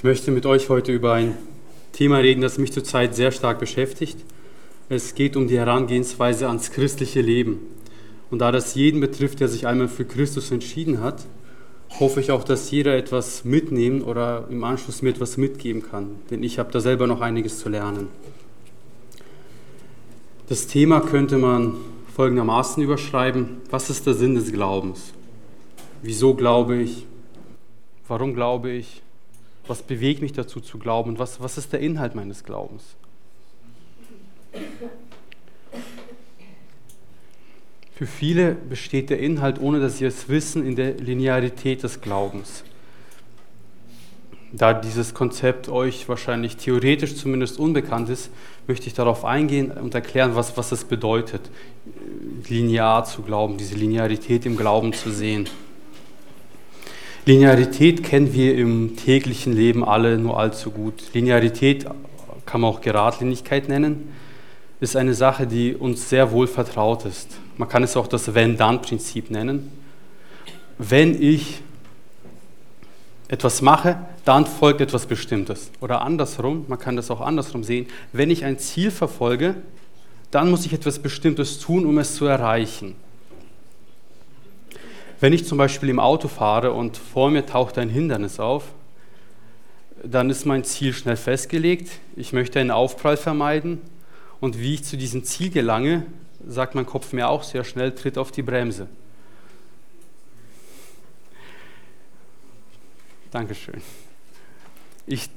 möchte mit euch heute über ein Thema reden, das mich zurzeit sehr stark beschäftigt. Es geht um die Herangehensweise ans christliche Leben. Und da das jeden betrifft, der sich einmal für Christus entschieden hat, hoffe ich auch, dass jeder etwas mitnehmen oder im Anschluss mir etwas mitgeben kann. Denn ich habe da selber noch einiges zu lernen. Das Thema könnte man folgendermaßen überschreiben: Was ist der Sinn des Glaubens? Wieso glaube ich? Warum glaube ich? Was bewegt mich dazu zu glauben? Und was ist der Inhalt meines Glaubens? Für viele besteht der Inhalt, ohne dass sie es wissen, in der Linearität des Glaubens. Da dieses Konzept euch wahrscheinlich theoretisch zumindest unbekannt ist, möchte ich darauf eingehen und erklären, was es bedeutet, linear zu glauben, diese Linearität im Glauben zu sehen. Linearität kennen wir im täglichen Leben alle nur allzu gut. Linearität kann man auch Geradlinigkeit nennen, ist eine Sache, die uns sehr wohl vertraut ist. Man kann es auch das Wenn-Dann-Prinzip nennen. Wenn ich etwas mache, dann folgt etwas Bestimmtes. Oder andersrum, man kann das auch andersrum sehen, wenn ich ein Ziel verfolge, dann muss ich etwas Bestimmtes tun, um es zu erreichen. Wenn ich zum Beispiel im Auto fahre und vor mir taucht ein Hindernis auf, dann ist mein Ziel schnell festgelegt. Ich möchte einen Aufprall vermeiden. Und wie ich zu diesem Ziel gelange, sagt mein Kopf mir auch sehr schnell: Tritt auf die Bremse. Dankeschön. Ich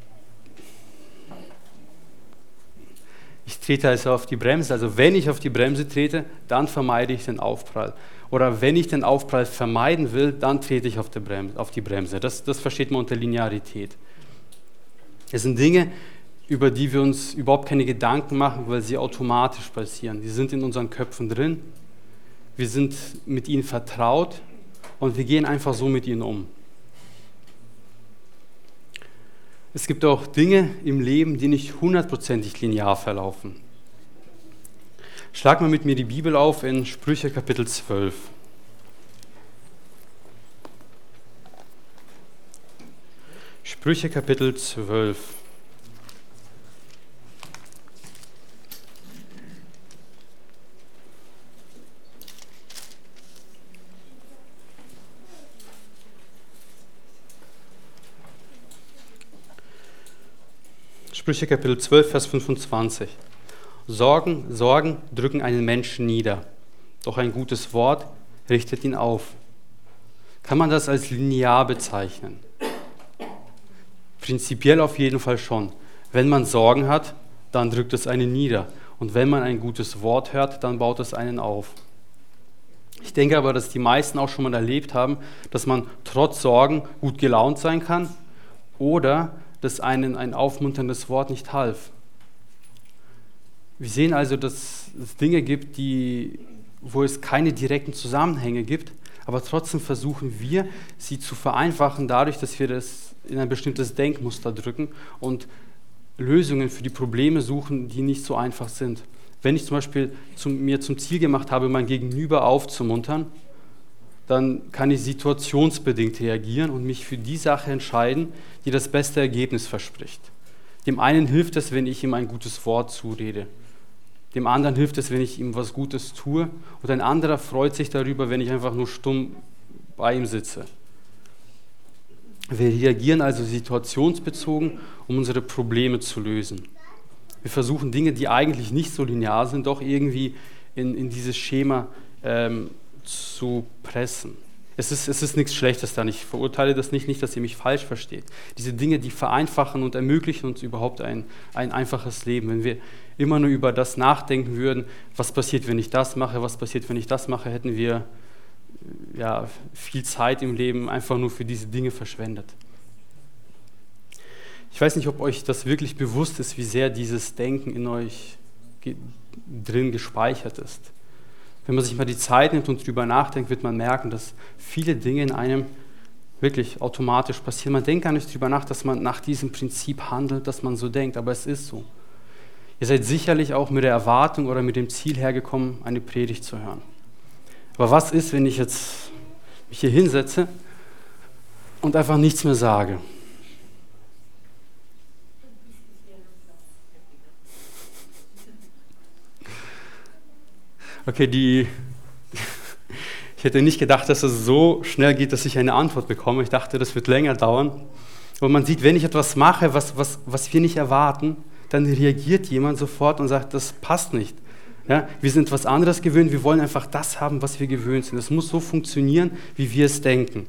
trete also auf die Bremse. Also wenn ich auf die Bremse trete, dann vermeide ich den Aufprall. Oder wenn ich den Aufprall vermeiden will, dann trete ich auf die Bremse. Das versteht man unter Linearität. Es sind Dinge, über die wir uns überhaupt keine Gedanken machen, weil sie automatisch passieren. Die sind in unseren Köpfen drin, wir sind mit ihnen vertraut und wir gehen einfach so mit ihnen um. Es gibt auch Dinge im Leben, die nicht 100% linear verlaufen. Schlag mal mit mir die Bibel auf in Sprüche Kapitel 12. Sprüche Kapitel 12. Sprüche Kapitel 12, Vers 25. Sorgen drücken einen Menschen nieder, doch ein gutes Wort richtet ihn auf. Kann man das als linear bezeichnen? Prinzipiell auf jeden Fall schon. Wenn man Sorgen hat, dann drückt es einen nieder. Und wenn man ein gutes Wort hört, dann baut es einen auf. Ich denke aber, dass die meisten auch schon mal erlebt haben, dass man trotz Sorgen gut gelaunt sein kann oder dass einen ein aufmunterndes Wort nicht half. Wir sehen also, dass es Dinge gibt, wo es keine direkten Zusammenhänge gibt, aber trotzdem versuchen wir, sie zu vereinfachen, dadurch, dass wir das in ein bestimmtes Denkmuster drücken und Lösungen für die Probleme suchen, die nicht so einfach sind. Wenn ich zum Beispiel mir zum Ziel gemacht habe, mein Gegenüber aufzumuntern, dann kann ich situationsbedingt reagieren und mich für die Sache entscheiden, die das beste Ergebnis verspricht. Dem einen hilft es, wenn ich ihm ein gutes Wort zurede. Dem anderen hilft es, wenn ich ihm was Gutes tue. Und ein anderer freut sich darüber, wenn ich einfach nur stumm bei ihm sitze. Wir reagieren also situationsbezogen, um unsere Probleme zu lösen. Wir versuchen Dinge, die eigentlich nicht so linear sind, doch irgendwie in dieses Schema zu pressen. Es ist nichts Schlechtes daran. Ich verurteile das nicht, dass ihr mich falsch versteht. Diese Dinge, die vereinfachen und ermöglichen uns überhaupt ein einfaches Leben. Wenn wir immer nur über das nachdenken würden, was passiert, wenn ich das mache, was passiert, wenn ich das mache, hätten wir viel Zeit im Leben einfach nur für diese Dinge verschwendet. Ich weiß nicht, ob euch das wirklich bewusst ist, wie sehr dieses Denken in euch drin gespeichert ist. Wenn man sich mal die Zeit nimmt und drüber nachdenkt, wird man merken, dass viele Dinge in einem wirklich automatisch passieren. Man denkt gar nicht drüber nach, dass man nach diesem Prinzip handelt, dass man so denkt, aber es ist so. Ihr seid sicherlich auch mit der Erwartung oder mit dem Ziel hergekommen, eine Predigt zu hören. Aber was ist, wenn ich jetzt mich hier hinsetze und einfach nichts mehr sage? Okay, ich hätte nicht gedacht, dass es so schnell geht, dass ich eine Antwort bekomme. Ich dachte, das wird länger dauern. Und man sieht, wenn ich etwas mache, was wir nicht erwarten, dann reagiert jemand sofort und sagt, das passt nicht. Ja, wir sind etwas anderes gewöhnt, wir wollen einfach das haben, was wir gewöhnt sind. Es muss so funktionieren, wie wir es denken.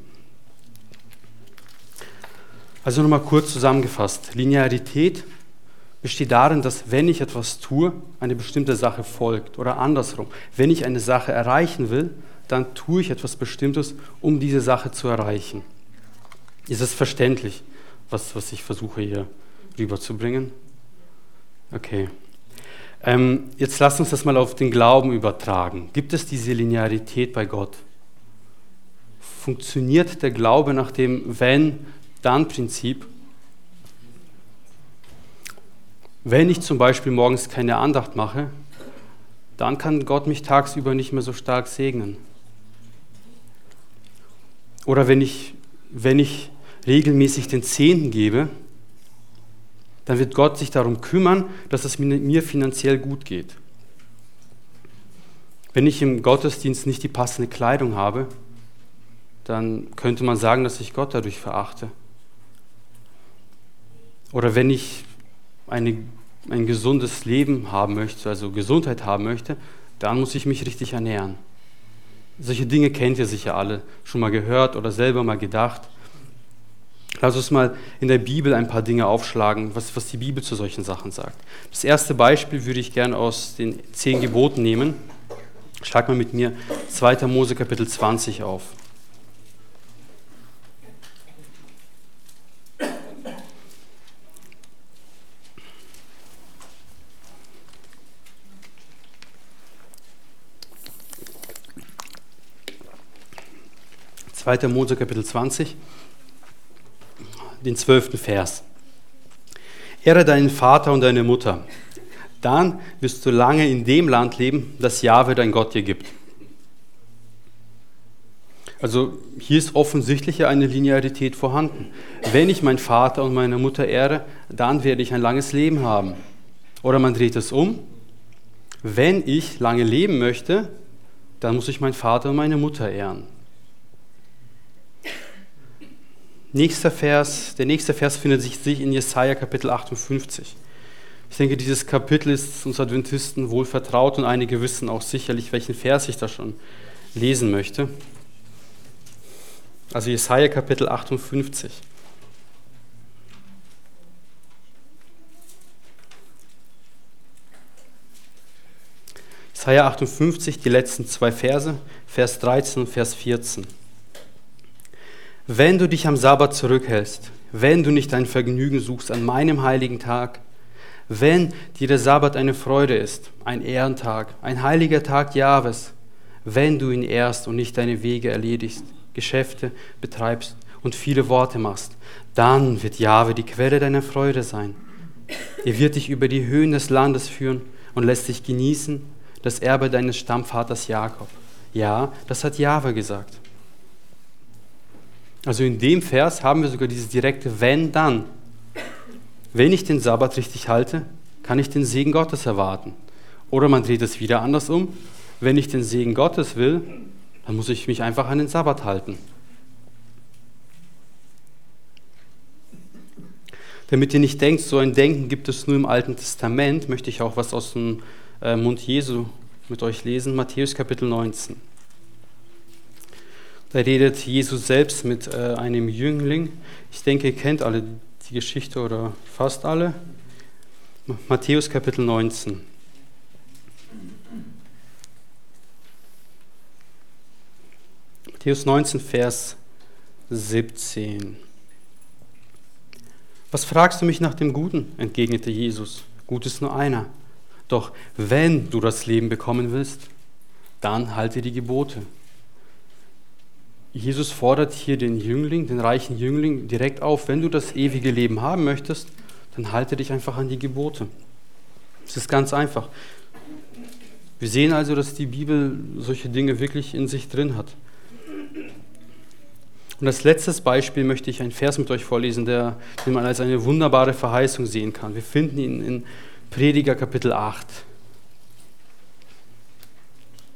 Also nochmal kurz zusammengefasst. Linearität besteht darin, dass wenn ich etwas tue, eine bestimmte Sache folgt. Oder andersrum, wenn ich eine Sache erreichen will, dann tue ich etwas Bestimmtes, um diese Sache zu erreichen. Ist es verständlich, was ich versuche hier rüberzubringen? Okay. Jetzt lasst uns das mal auf den Glauben übertragen. Gibt es diese Linearität bei Gott? Funktioniert der Glaube nach dem Wenn-Dann-Prinzip? Wenn ich zum Beispiel morgens keine Andacht mache, dann kann Gott mich tagsüber nicht mehr so stark segnen. Oder wenn ich regelmäßig den Zehnten gebe, dann wird Gott sich darum kümmern, dass es mir finanziell gut geht. Wenn ich im Gottesdienst nicht die passende Kleidung habe, dann könnte man sagen, dass ich Gott dadurch verachte. Oder wenn ich ein gesundes Leben haben möchte, also Gesundheit haben möchte, dann muss ich mich richtig ernähren. Solche Dinge kennt ihr sicher alle, schon mal gehört oder selber mal gedacht. Lass uns mal in der Bibel ein paar Dinge aufschlagen, was die Bibel zu solchen Sachen sagt. Das erste Beispiel würde ich gerne aus den 10 Geboten nehmen. Schlag mal mit mir 2. Mose Kapitel 20 auf. Zweiter Mose Kapitel 20, den 12. Vers. Ehre deinen Vater und deine Mutter, dann wirst du lange in dem Land leben, das Jahwe dein Gott dir gibt. Also hier ist offensichtlich eine Linearität vorhanden. Wenn ich meinen Vater und meine Mutter ehre, dann werde ich ein langes Leben haben. Oder man dreht es um. Wenn ich lange leben möchte, dann muss ich meinen Vater und meine Mutter ehren. Der nächste Vers findet sich in Jesaja Kapitel 58. Ich denke, dieses Kapitel ist uns Adventisten wohl vertraut und einige wissen auch sicherlich, welchen Vers ich da schon lesen möchte. Also Jesaja Kapitel 58. Jesaja 58, die letzten 2 Verse, Vers 13 und Vers 14. Wenn du dich am Sabbat zurückhältst, wenn du nicht dein Vergnügen suchst an meinem heiligen Tag, wenn dir der Sabbat eine Freude ist, ein Ehrentag, ein heiliger Tag Jahwes, wenn du ihn ehrst und nicht deine Wege erledigst, Geschäfte betreibst und viele Worte machst, dann wird Jahwe die Quelle deiner Freude sein. Er wird dich über die Höhen des Landes führen und lässt dich genießen, das Erbe deines Stammvaters Jakob. Ja, das hat Jahwe gesagt. Also in dem Vers haben wir sogar dieses direkte Wenn, dann. Wenn ich den Sabbat richtig halte, kann ich den Segen Gottes erwarten. Oder man dreht es wieder andersrum. Wenn ich den Segen Gottes will, dann muss ich mich einfach an den Sabbat halten. Damit ihr nicht denkt, so ein Denken gibt es nur im Alten Testament, möchte ich auch was aus dem Mund Jesu mit euch lesen. Matthäus Kapitel 19. Da redet Jesus selbst mit einem Jüngling. Ich denke, ihr kennt alle die Geschichte oder fast alle. Matthäus Kapitel 19. Matthäus 19, Vers 17. Was fragst du mich nach dem Guten? Entgegnete Jesus. Gut ist nur einer. Doch wenn du das Leben bekommen willst, dann halte die Gebote. Jesus fordert hier den Jüngling, den reichen Jüngling, direkt auf, wenn du das ewige Leben haben möchtest, dann halte dich einfach an die Gebote. Es ist ganz einfach. Wir sehen also, dass die Bibel solche Dinge wirklich in sich drin hat. Und als letztes Beispiel möchte ich einen Vers mit euch vorlesen, den man als eine wunderbare Verheißung sehen kann. Wir finden ihn in Prediger Kapitel 8.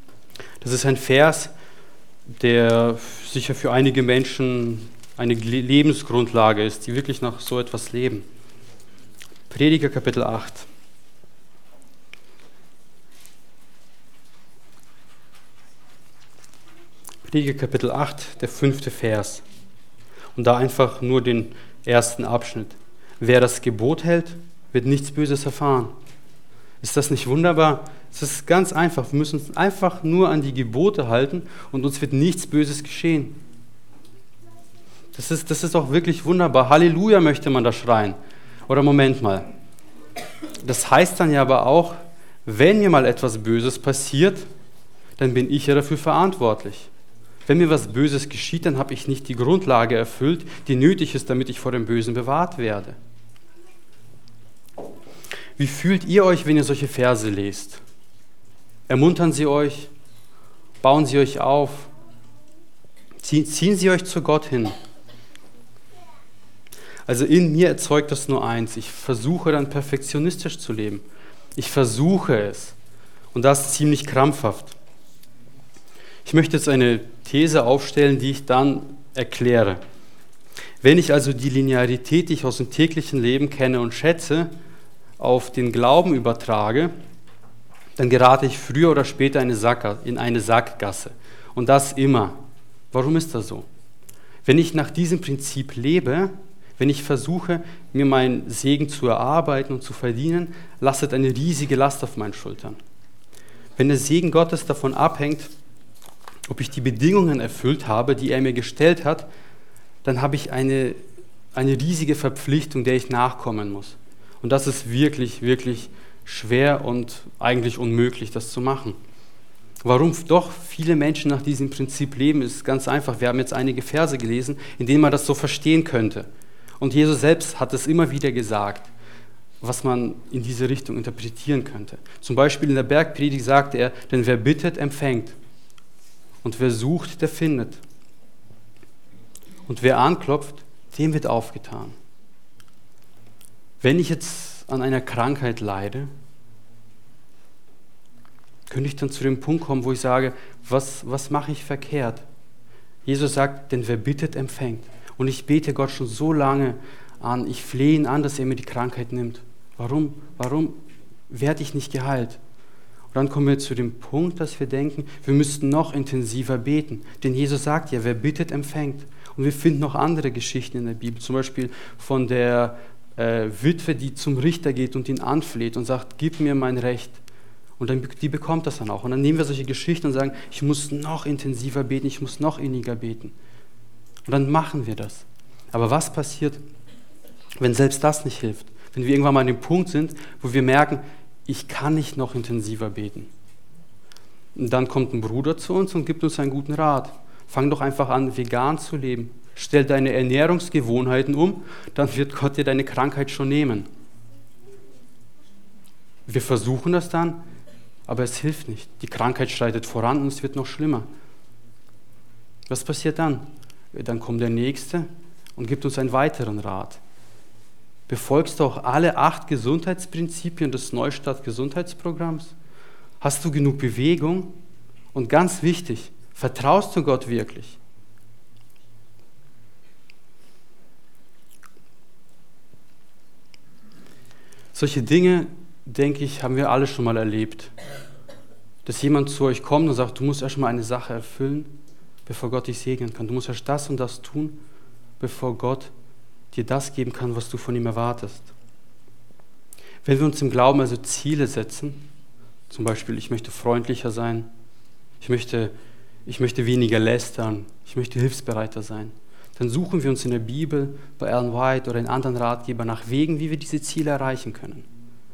Das ist ein Vers, der sicher für einige Menschen eine Lebensgrundlage ist, die wirklich nach so etwas leben. Prediger Kapitel 8. Prediger Kapitel 8, der 5. Vers. Und da einfach nur den ersten Abschnitt. Wer das Gebot hält, wird nichts Böses erfahren. Ist das nicht wunderbar? Es ist ganz einfach. Wir müssen uns einfach nur an die Gebote halten und uns wird nichts Böses geschehen. Das ist auch wirklich wunderbar. Halleluja möchte man da schreien. Oder Moment mal. Das heißt dann ja aber auch, wenn mir mal etwas Böses passiert, dann bin ich ja dafür verantwortlich. Wenn mir was Böses geschieht, dann habe ich nicht die Grundlage erfüllt, die nötig ist, damit ich vor dem Bösen bewahrt werde. Wie fühlt ihr euch, wenn ihr solche Verse lest? Ermuntern sie euch? Bauen sie euch auf? Ziehen sie euch zu Gott hin? Also in mir erzeugt das nur eins. Ich versuche dann perfektionistisch zu leben. Ich versuche es. Und das ziemlich krampfhaft. Ich möchte jetzt eine These aufstellen, die ich dann erkläre. Wenn ich also die Linearität, die ich aus dem täglichen Leben kenne und schätze, auf den Glauben übertrage, dann gerate ich früher oder später in eine Sackgasse. Und das immer. Warum ist das so? Wenn ich nach diesem Prinzip lebe, wenn ich versuche, mir meinen Segen zu erarbeiten und zu verdienen, lastet eine riesige Last auf meinen Schultern. Wenn der Segen Gottes davon abhängt, ob ich die Bedingungen erfüllt habe, die er mir gestellt hat, dann habe ich eine riesige Verpflichtung, der ich nachkommen muss. Und das ist wirklich, wirklich schwer und eigentlich unmöglich, das zu machen. Warum doch viele Menschen nach diesem Prinzip leben, ist ganz einfach. Wir haben jetzt einige Verse gelesen, in denen man das so verstehen könnte. Und Jesus selbst hat es immer wieder gesagt, was man in diese Richtung interpretieren könnte. Zum Beispiel in der Bergpredigt sagte er, denn wer bittet, empfängt. Und wer sucht, der findet. Und wer anklopft, dem wird aufgetan. Wenn ich jetzt an einer Krankheit leide, könnte ich dann zu dem Punkt kommen, wo ich sage, was mache ich verkehrt? Jesus sagt, denn wer bittet, empfängt. Und ich bete Gott schon so lange an, ich flehe ihn an, dass er mir die Krankheit nimmt. Warum werde ich nicht geheilt? Und dann kommen wir zu dem Punkt, dass wir denken, wir müssten noch intensiver beten. Denn Jesus sagt ja, wer bittet, empfängt. Und wir finden noch andere Geschichten in der Bibel, zum Beispiel von der Witwe, die zum Richter geht und ihn anfleht und sagt, gib mir mein Recht. Und dann, die bekommt das dann auch. Und dann nehmen wir solche Geschichten und sagen, ich muss noch intensiver beten, ich muss noch inniger beten. Und dann machen wir das. Aber was passiert, wenn selbst das nicht hilft? Wenn wir irgendwann mal an dem Punkt sind, wo wir merken, ich kann nicht noch intensiver beten. Und dann kommt ein Bruder zu uns und gibt uns einen guten Rat. Fang doch einfach an, vegan zu leben. Stell deine Ernährungsgewohnheiten um, dann wird Gott dir deine Krankheit schon nehmen. Wir versuchen das dann, aber es hilft nicht. Die Krankheit schreitet voran und es wird noch schlimmer. Was passiert dann? Dann kommt der Nächste und gibt uns einen weiteren Rat. Befolgst du auch alle 8 Gesundheitsprinzipien des Neustart-Gesundheitsprogramms? Hast du genug Bewegung? Und ganz wichtig, vertraust du Gott wirklich? Solche Dinge, denke ich, haben wir alle schon mal erlebt. Dass jemand zu euch kommt und sagt, du musst erst mal eine Sache erfüllen, bevor Gott dich segnen kann. Du musst erst das und das tun, bevor Gott dir das geben kann, was du von ihm erwartest. Wenn wir uns im Glauben also Ziele setzen, zum Beispiel, ich möchte freundlicher sein, ich möchte weniger lästern, ich möchte hilfsbereiter sein, dann suchen wir uns in der Bibel, bei Ellen White oder in anderen Ratgebern nach Wegen, wie wir diese Ziele erreichen können.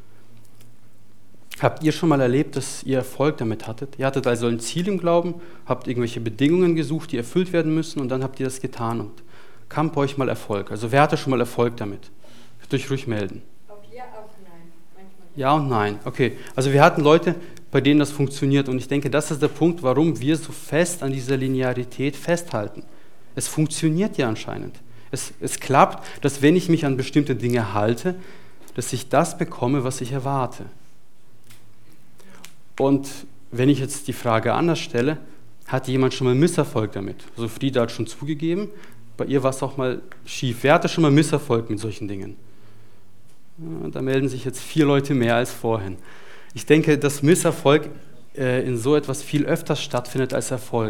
Habt ihr schon mal erlebt, dass ihr Erfolg damit hattet? Ihr hattet also ein Ziel im Glauben, habt irgendwelche Bedingungen gesucht, die erfüllt werden müssen und dann habt ihr das getan und kam bei euch mal Erfolg? Also wer hatte schon mal Erfolg damit? Könnt ihr euch ruhig melden. Auch ja, auch nein. Manchmal ja und nein. Okay, also wir hatten Leute, bei denen das funktioniert und ich denke, das ist der Punkt, warum wir so fest an dieser Linearität festhalten. Es funktioniert ja anscheinend. Es klappt, dass wenn ich mich an bestimmte Dinge halte, dass ich das bekomme, was ich erwarte. Und wenn ich jetzt die Frage anders stelle, hatte jemand schon mal Misserfolg damit? Also Frieda hat schon zugegeben, bei ihr war es auch mal schief. Wer hatte schon mal Misserfolg mit solchen Dingen? Ja, da melden sich jetzt 4 Leute mehr als vorhin. Ich denke, dass Misserfolg in so etwas viel öfters stattfindet als Erfolg.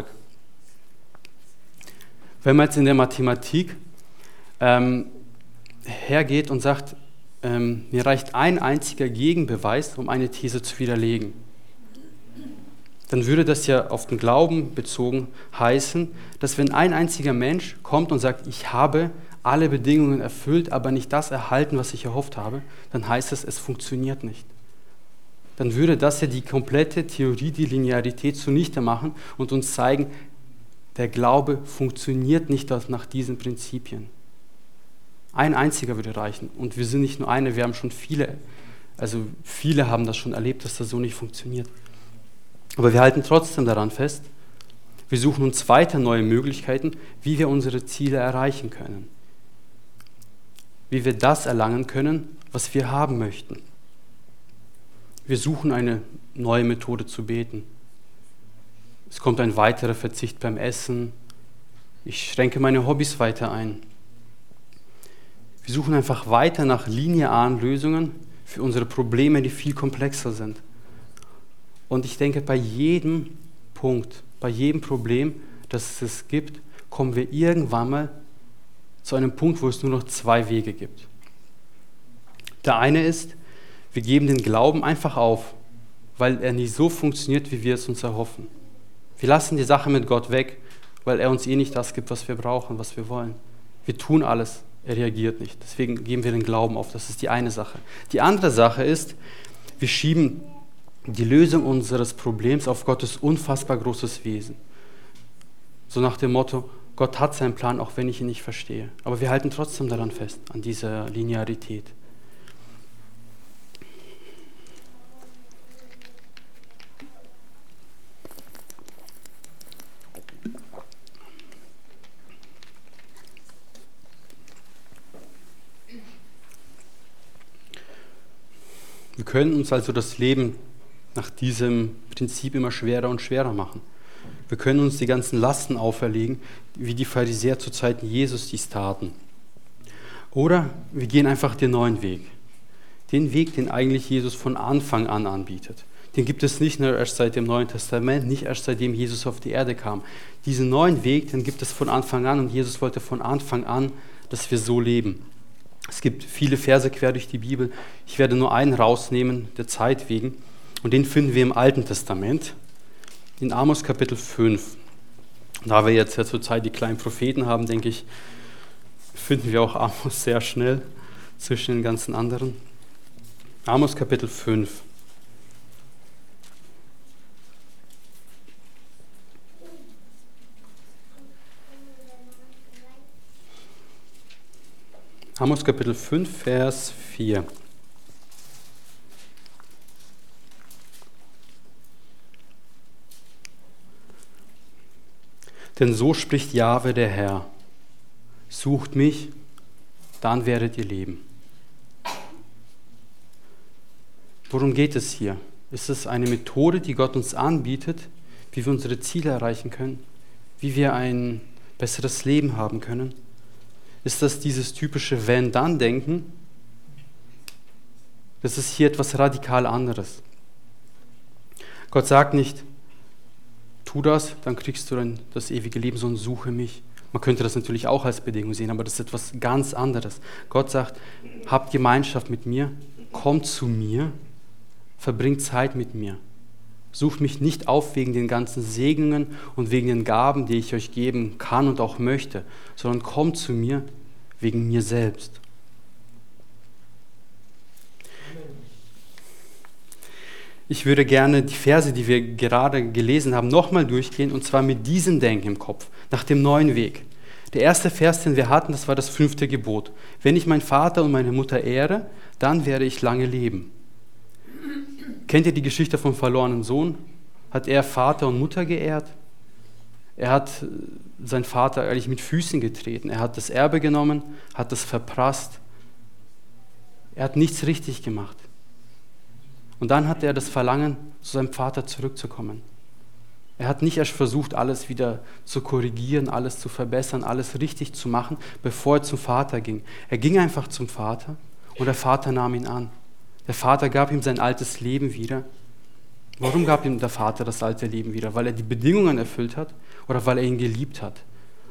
Wenn man jetzt in der Mathematik hergeht und sagt, mir reicht ein einziger Gegenbeweis, um eine These zu widerlegen, dann würde das ja auf den Glauben bezogen heißen, dass wenn ein einziger Mensch kommt und sagt, ich habe alle Bedingungen erfüllt, aber nicht das erhalten, was ich erhofft habe, dann heißt es, es funktioniert nicht. Dann würde das ja die komplette Theorie, die Linearität zunichte machen und uns zeigen, der Glaube funktioniert nicht nach diesen Prinzipien. Ein einziger würde reichen. Und wir sind nicht nur eine, wir haben schon viele. Also viele haben das schon erlebt, dass das so nicht funktioniert. Aber wir halten trotzdem daran fest, wir suchen uns weiter neue Möglichkeiten, wie wir unsere Ziele erreichen können. Wie wir das erlangen können, was wir haben möchten. Wir suchen eine neue Methode zu beten. Es kommt ein weiterer Verzicht beim Essen. Ich schränke meine Hobbys weiter ein. Wir suchen einfach weiter nach linearen Lösungen für unsere Probleme, die viel komplexer sind. Und ich denke, bei jedem Punkt, bei jedem Problem, das es gibt, kommen wir irgendwann mal zu einem Punkt, wo es nur noch 2 Wege gibt. Der eine ist, wir geben den Glauben einfach auf, weil er nicht so funktioniert, wie wir es uns erhoffen. Wir lassen die Sache mit Gott weg, weil er uns nicht das gibt, was wir brauchen, was wir wollen. Wir tun alles, er reagiert nicht. Deswegen geben wir den Glauben auf. Das ist die eine Sache. Die andere Sache ist, wir schieben die Lösung unseres Problems auf Gottes unfassbar großes Wesen. So nach dem Motto, Gott hat seinen Plan, auch wenn ich ihn nicht verstehe. Aber wir halten trotzdem daran fest, an dieser Linearität. Wir können uns also das Leben nach diesem Prinzip immer schwerer und schwerer machen. Wir können uns die ganzen Lasten auferlegen, wie die Pharisäer zu Zeiten Jesus dies taten. Oder wir gehen einfach den neuen Weg. Den Weg, den eigentlich Jesus von Anfang an anbietet. Den gibt es nicht nur erst seit dem Neuen Testament, nicht erst seitdem Jesus auf die Erde kam. Diesen neuen Weg, den gibt es von Anfang an und Jesus wollte von Anfang an, dass wir so leben. Es gibt viele Verse quer durch die Bibel. Ich werde nur einen rausnehmen, der Zeit wegen. Und den finden wir im Alten Testament, in Amos Kapitel 5. Da wir jetzt ja zur Zeit die kleinen Propheten haben, denke ich, finden wir auch Amos sehr schnell zwischen den ganzen anderen. Amos Kapitel 5. Amos Kapitel 5, Vers 4. Denn so spricht Jahwe der Herr, sucht mich, dann werdet ihr leben. Worum geht es hier? Ist es eine Methode, die Gott uns anbietet, wie wir unsere Ziele erreichen können, wie wir ein besseres Leben haben können? Ist das dieses typische Wenn-Dann-Denken? Das ist hier etwas radikal anderes. Gott sagt nicht, tu das, dann kriegst du dann das ewige Leben, sondern suche mich. Man könnte das natürlich auch als Bedingung sehen, aber das ist etwas ganz anderes. Gott sagt, habt Gemeinschaft mit mir, kommt zu mir, verbringt Zeit mit mir. Sucht mich nicht auf wegen den ganzen Segnungen und wegen den Gaben, die ich euch geben kann und auch möchte, sondern kommt zu mir wegen mir selbst. Ich würde gerne die Verse, die wir gerade gelesen haben, nochmal durchgehen, und zwar mit diesem Denken im Kopf, nach dem neuen Weg. Der erste Vers, den wir hatten, das war das 5. Gebot. Wenn ich meinen Vater und meine Mutter ehre, dann werde ich lange leben. Kennt ihr die Geschichte vom verlorenen Sohn? Hat er Vater und Mutter geehrt? Er hat seinen Vater eigentlich mit Füßen getreten. Er hat das Erbe genommen, hat es verprasst. Er hat nichts richtig gemacht. Und dann hat er das Verlangen, zu seinem Vater zurückzukommen. Er hat nicht erst versucht, alles wieder zu korrigieren, alles zu verbessern, alles richtig zu machen, bevor er zum Vater ging. Er ging einfach zum Vater und der Vater nahm ihn an. Der Vater gab ihm sein altes Leben wieder. Warum gab ihm der Vater das alte Leben wieder? Weil er die Bedingungen erfüllt hat oder weil er ihn geliebt hat?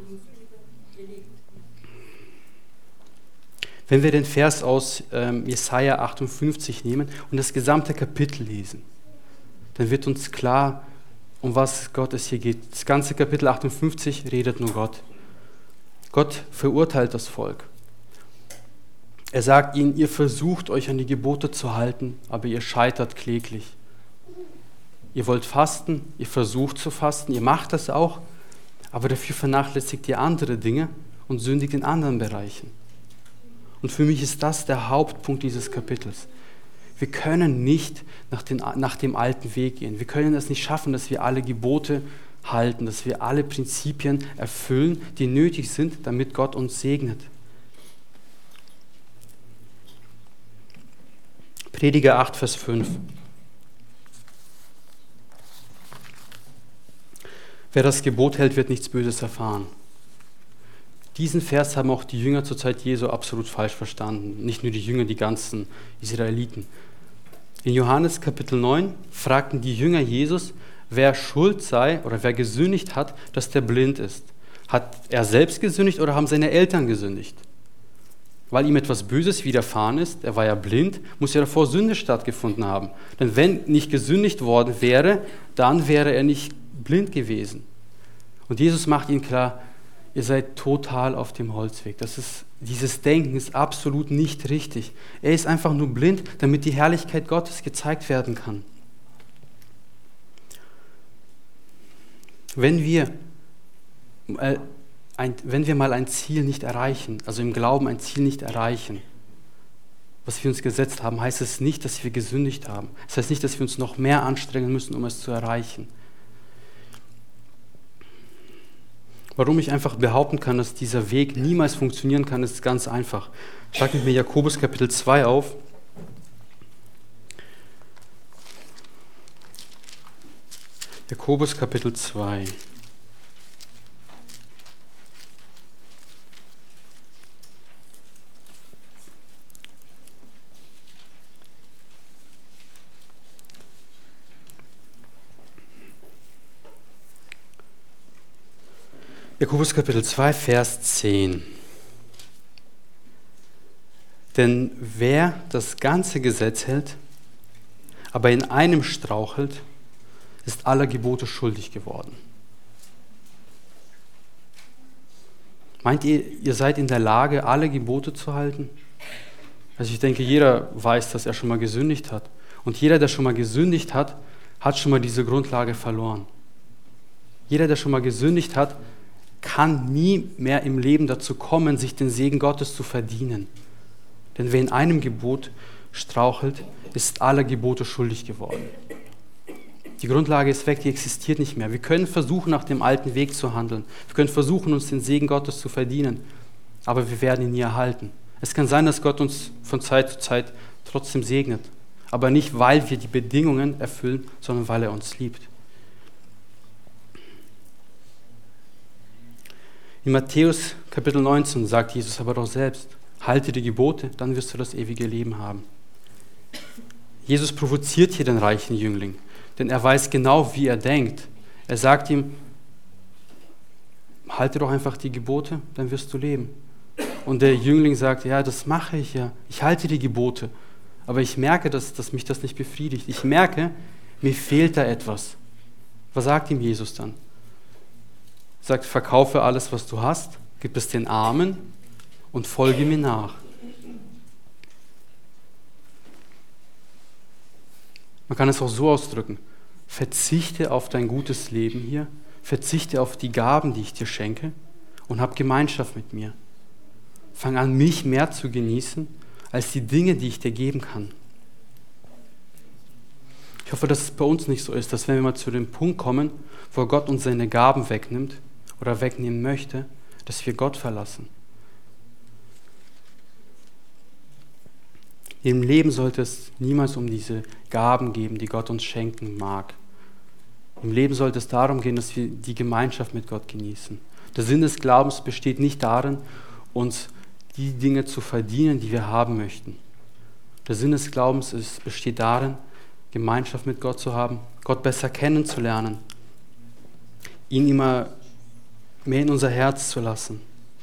Wenn wir den Vers aus Jesaja 58 nehmen und das gesamte Kapitel lesen, dann wird uns klar, um was Gott es hier geht. Das ganze Kapitel 58 redet nur Gott. Gott verurteilt das Volk. Er sagt ihnen, ihr versucht euch an die Gebote zu halten, aber ihr scheitert kläglich. Ihr wollt fasten, ihr versucht zu fasten, ihr macht das auch, aber dafür vernachlässigt ihr andere Dinge und sündigt in anderen Bereichen. Und für mich ist das der Hauptpunkt dieses Kapitels. Wir können nicht nach dem alten Weg gehen. Wir können es nicht schaffen, dass wir alle Gebote halten, dass wir alle Prinzipien erfüllen, die nötig sind, damit Gott uns segnet. Prediger 8, Vers 5. Wer das Gebot hält, wird nichts Böses erfahren. Diesen Vers haben auch die Jünger zur Zeit Jesu absolut falsch verstanden. Nicht nur die Jünger, die ganzen Israeliten. In Johannes Kapitel 9 fragten die Jünger Jesus, wer schuld sei oder wer gesündigt hat, dass der blind ist. Hat er selbst gesündigt oder haben seine Eltern gesündigt? Weil ihm etwas Böses widerfahren ist, er war ja blind, muss ja davor Sünde stattgefunden haben. Denn wenn nicht gesündigt worden wäre, dann wäre er nicht blind gewesen. Und Jesus macht ihnen klar, ihr seid total auf dem Holzweg. Dieses Denken ist absolut nicht richtig. Er ist einfach nur blind, damit die Herrlichkeit Gottes gezeigt werden kann. Wenn wir mal ein Ziel nicht erreichen, also im Glauben ein Ziel nicht erreichen, was wir uns gesetzt haben, heißt es nicht, dass wir gesündigt haben. Das heißt nicht, dass wir uns noch mehr anstrengen müssen, um es zu erreichen. Warum ich einfach behaupten kann, dass dieser Weg niemals funktionieren kann, ist ganz einfach. Schlag mit mir Jakobus Kapitel 2 auf. Jakobus Kapitel 2. Jakobus Kapitel 2, Vers 10. Denn wer das ganze Gesetz hält, aber in einem strauchelt, ist aller Gebote schuldig geworden. Meint ihr, ihr seid in der Lage, alle Gebote zu halten? Also ich denke, jeder weiß, dass er schon mal gesündigt hat. Und jeder, der schon mal gesündigt hat, hat schon mal diese Grundlage verloren. Jeder, der schon mal gesündigt hat, kann nie mehr im Leben dazu kommen, sich den Segen Gottes zu verdienen. Denn wer in einem Gebot strauchelt, ist aller Gebote schuldig geworden. Die Grundlage ist weg, die existiert nicht mehr. Wir können versuchen, nach dem alten Weg zu handeln. Wir können versuchen, uns den Segen Gottes zu verdienen, aber wir werden ihn nie erhalten. Es kann sein, dass Gott uns von Zeit zu Zeit trotzdem segnet, aber nicht, weil wir die Bedingungen erfüllen, sondern weil er uns liebt. In Matthäus Kapitel 19 sagt Jesus aber doch selbst, halte die Gebote, dann wirst du das ewige Leben haben. Jesus provoziert hier den reichen Jüngling, denn er weiß genau, wie er denkt. Er sagt ihm, halte doch einfach die Gebote, dann wirst du leben. Und der Jüngling sagt, ja, das mache ich ja, ich halte die Gebote, aber ich merke, dass mich das nicht befriedigt. Ich merke, mir fehlt da etwas. Was sagt ihm Jesus dann? Sagt, verkaufe alles, was du hast, gib es den Armen und folge mir nach. Man kann es auch so ausdrücken, verzichte auf dein gutes Leben hier, verzichte auf die Gaben, die ich dir schenke und hab Gemeinschaft mit mir. Fang an, mich mehr zu genießen, als die Dinge, die ich dir geben kann. Ich hoffe, dass es bei uns nicht so ist, dass wenn wir mal zu dem Punkt kommen, wo Gott uns seine Gaben wegnimmt, oder wegnehmen möchte, dass wir Gott verlassen. Im Leben sollte es niemals um diese Gaben gehen, die Gott uns schenken mag. Im Leben sollte es darum gehen, dass wir die Gemeinschaft mit Gott genießen. Der Sinn des Glaubens besteht nicht darin, uns die Dinge zu verdienen, die wir haben möchten. Der Sinn des Glaubens besteht darin, Gemeinschaft mit Gott zu haben, Gott besser kennenzulernen, ihn immer mehr in unser Herz zu lassen.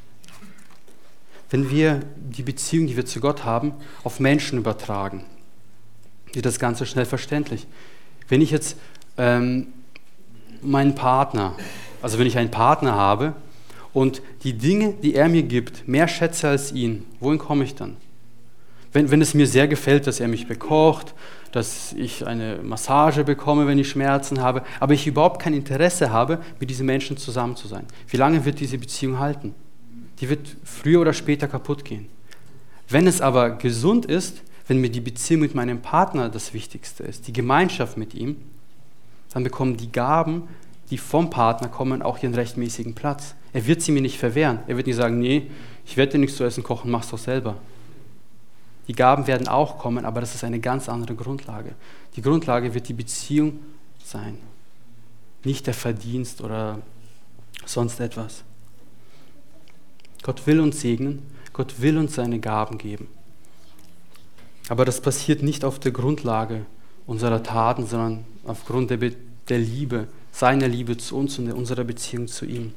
Wenn wir die Beziehung, die wir zu Gott haben, auf Menschen übertragen, wird das Ganze schnell verständlich. Wenn ich jetzt meinen Partner, also wenn ich einen Partner habe und die Dinge, die er mir gibt, mehr schätze als ihn, wohin komme ich dann? Wenn es mir sehr gefällt, dass er mich bekocht, dass ich eine Massage bekomme, wenn ich Schmerzen habe, aber ich überhaupt kein Interesse habe, mit diesen Menschen zusammen zu sein. Wie lange wird diese Beziehung halten? Die wird früher oder später kaputt gehen. Wenn es aber gesund ist, wenn mir die Beziehung mit meinem Partner das Wichtigste ist, die Gemeinschaft mit ihm, dann bekommen die Gaben, die vom Partner kommen, auch ihren rechtmäßigen Platz. Er wird sie mir nicht verwehren. Er wird nicht sagen, nee, ich werde dir nichts zu essen kochen, mach's doch selber. Die Gaben werden auch kommen, aber das ist eine ganz andere Grundlage. Die Grundlage wird die Beziehung sein, nicht der Verdienst oder sonst etwas. Gott will uns segnen, Gott will uns seine Gaben geben. Aber das passiert nicht auf der Grundlage unserer Taten, sondern aufgrund der Liebe, seiner Liebe zu uns und unserer Beziehung zu ihm.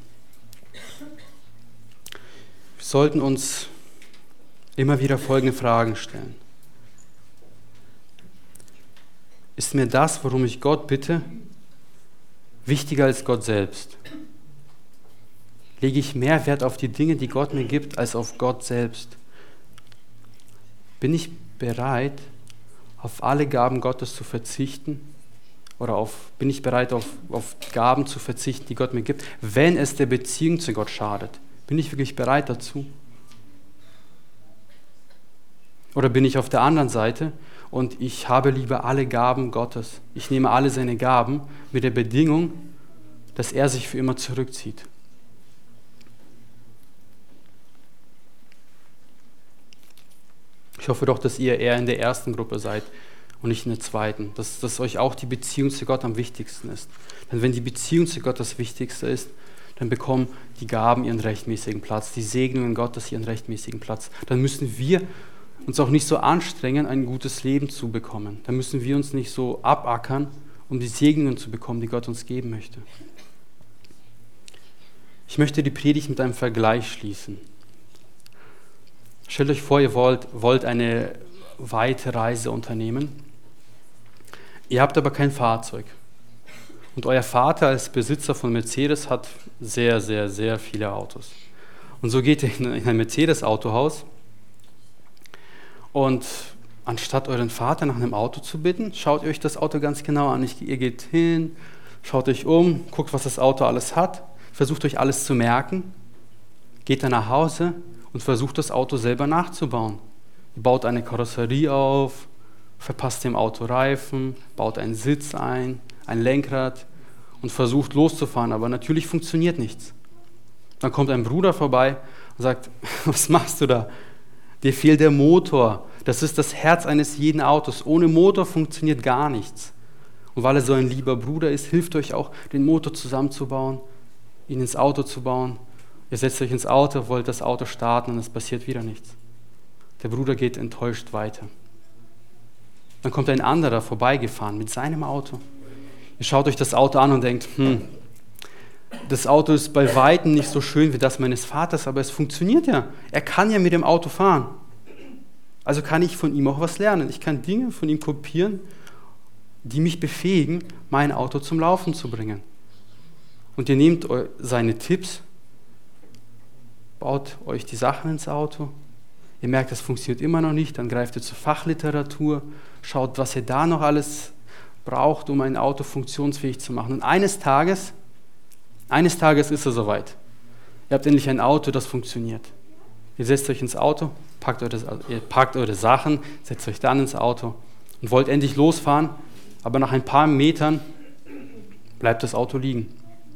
Wir sollten uns immer wieder folgende Fragen stellen. Ist mir das, worum ich Gott bitte, wichtiger als Gott selbst? Lege ich mehr Wert auf die Dinge, die Gott mir gibt, als auf Gott selbst? Bin ich bereit, auf alle Gaben Gottes zu verzichten? Oder bin ich bereit, auf Gaben zu verzichten, die Gott mir gibt, wenn es der Beziehung zu Gott schadet? Bin ich wirklich bereit dazu? Oder bin ich auf der anderen Seite und ich habe lieber alle Gaben Gottes? Ich nehme alle seine Gaben mit der Bedingung, dass er sich für immer zurückzieht. Ich hoffe doch, dass ihr eher in der ersten Gruppe seid und nicht in der zweiten. Dass euch auch die Beziehung zu Gott am wichtigsten ist. Denn wenn die Beziehung zu Gott das Wichtigste ist, dann bekommen die Gaben ihren rechtmäßigen Platz, die Segnungen Gottes ihren rechtmäßigen Platz. Dann müssen wir uns auch nicht so anstrengen, ein gutes Leben zu bekommen. Dann müssen wir uns nicht so abackern, um die Segnungen zu bekommen, die Gott uns geben möchte. Ich möchte die Predigt mit einem Vergleich schließen. Stellt euch vor, ihr wollt eine weite Reise unternehmen. Ihr habt aber kein Fahrzeug. Und euer Vater als Besitzer von Mercedes hat sehr, sehr, sehr viele Autos. Und so geht ihr in ein Mercedes-Autohaus und anstatt euren Vater nach einem Auto zu bitten, schaut ihr euch das Auto ganz genau an. Ihr geht hin, schaut euch um, guckt, was das Auto alles hat, versucht euch alles zu merken, geht dann nach Hause und versucht das Auto selber nachzubauen. Ihr baut eine Karosserie auf, verpasst dem Auto Reifen, baut einen Sitz ein Lenkrad und versucht loszufahren, aber natürlich funktioniert nichts. Dann kommt ein Bruder vorbei und sagt, was machst du da? Dir fehlt der Motor. Das ist das Herz eines jeden Autos. Ohne Motor funktioniert gar nichts. Und weil er so ein lieber Bruder ist, hilft euch auch, den Motor zusammenzubauen, ihn ins Auto zu bauen. Ihr setzt euch ins Auto, wollt das Auto starten und es passiert wieder nichts. Der Bruder geht enttäuscht weiter. Dann kommt ein anderer vorbeigefahren mit seinem Auto. Ihr schaut euch das Auto an und denkt, das Auto ist bei Weitem nicht so schön wie das meines Vaters, aber es funktioniert ja. Er kann ja mit dem Auto fahren. Also kann ich von ihm auch was lernen. Ich kann Dinge von ihm kopieren, die mich befähigen, mein Auto zum Laufen zu bringen. Und ihr nehmt seine Tipps, baut euch die Sachen ins Auto. Ihr merkt, das funktioniert immer noch nicht, dann greift ihr zur Fachliteratur, schaut, was ihr da noch alles braucht, um ein Auto funktionsfähig zu machen. Und eines Tages ist er soweit. Ihr habt endlich ein Auto, das funktioniert. Ihr setzt euch ins Auto, ihr packt eure Sachen, setzt euch dann ins Auto und wollt endlich losfahren, aber nach ein paar Metern bleibt das Auto liegen.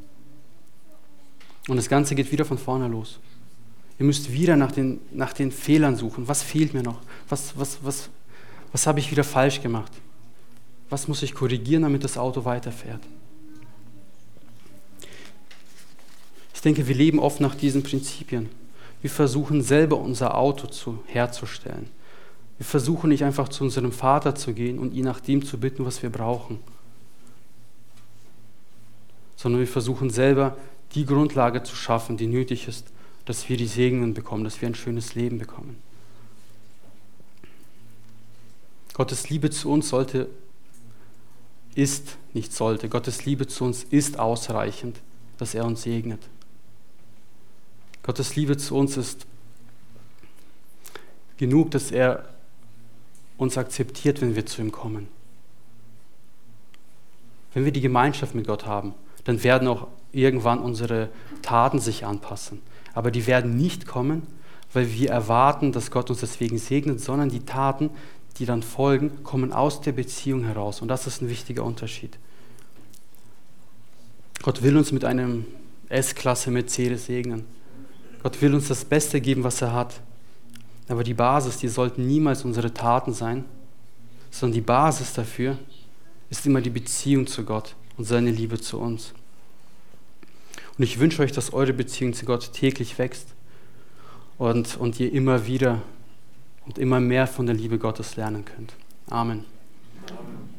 Und das Ganze geht wieder von vorne los. Ihr müsst wieder nach den Fehlern suchen. Was fehlt mir noch? Was habe ich wieder falsch gemacht? Was muss ich korrigieren, damit das Auto weiterfährt? Ich denke, wir leben oft nach diesen Prinzipien. Wir versuchen selber unser Auto herzustellen. Wir versuchen nicht einfach zu unserem Vater zu gehen und ihn nach dem zu bitten, was wir brauchen. Sondern wir versuchen selber die Grundlage zu schaffen, die nötig ist, dass wir die Segnungen bekommen, dass wir ein schönes Leben bekommen. Gottes Liebe zu uns Gottes Liebe zu uns ist ausreichend, dass er uns segnet. Gottes Liebe zu uns ist genug, dass er uns akzeptiert, wenn wir zu ihm kommen. Wenn wir die Gemeinschaft mit Gott haben, dann werden auch irgendwann unsere Taten sich anpassen. Aber die werden nicht kommen, weil wir erwarten, dass Gott uns deswegen segnet, sondern die Taten, die dann folgen, kommen aus der Beziehung heraus. Und das ist ein wichtiger Unterschied. Gott will uns mit einem S-Klasse Mercedes segnen. Gott will uns das Beste geben, was er hat. Aber die Basis, die sollten niemals unsere Taten sein, sondern die Basis dafür ist immer die Beziehung zu Gott und seine Liebe zu uns. Und ich wünsche euch, dass eure Beziehung zu Gott täglich wächst und ihr immer wieder und immer mehr von der Liebe Gottes lernen könnt. Amen. Amen.